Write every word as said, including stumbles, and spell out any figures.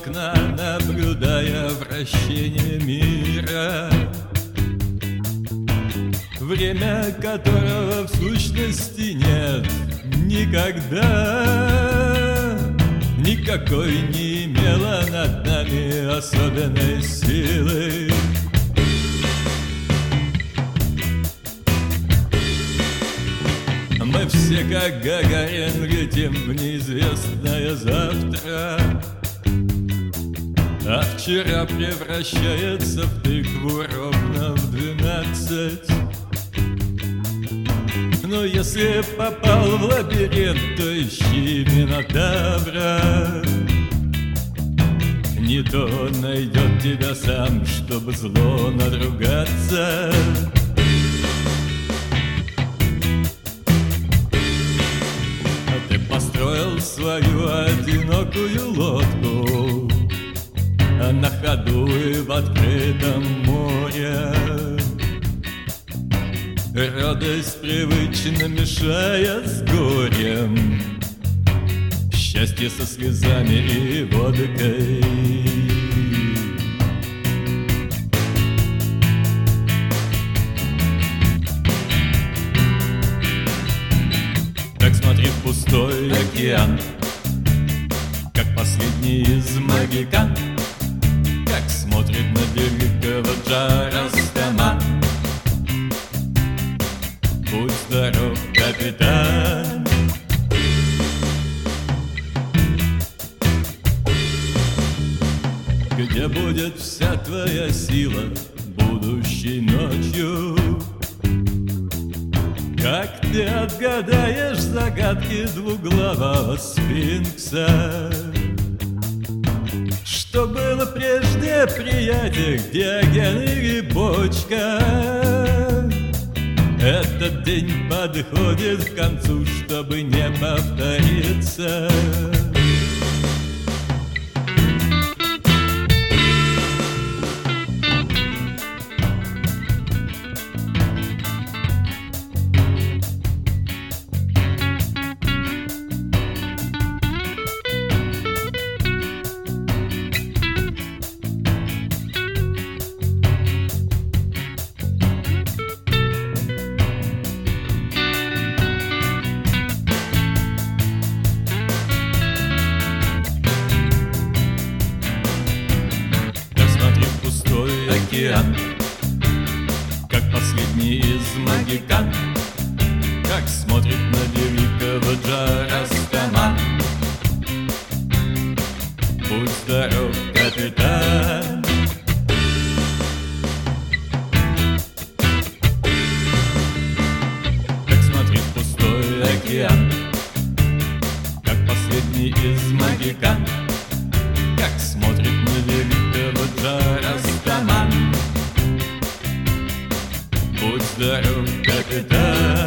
окна, наблюдая вращение мира, время которого в сущности нет никогда, никакой не имело над нами особенной силы. Мы все, как Гагарин, летим в неизвестное завтра, а вчера превращается в тыкву ровно в двенадцать. Но если попал в лабиринт, то ищи Минотавра. Не то он найдет тебя сам, чтобы зло надругаться. Построил свою одинокую лодку, а на ходу и в открытом море, радость привычно мешая с горем, счастье со слезами и водкой. Так смотри в пустой океан, как последний из магикан, как смотрит на великого Джаростама. Будь здоров, капитан. Где будет вся твоя сила будущей ночью? Как ты отгадаешь загадки двуглавого сфинкса? Что было прежде, приятель, Диоген или бочка? Этот день подходит к концу, чтобы не повториться. Океан, как последний из магикан, как смотрит на великого Джаростама. Будь здоров, капитан. Как смотрит пустой океан, как последний из магикан, как смотрит на великого Джаростама. Будь здоров, капитан.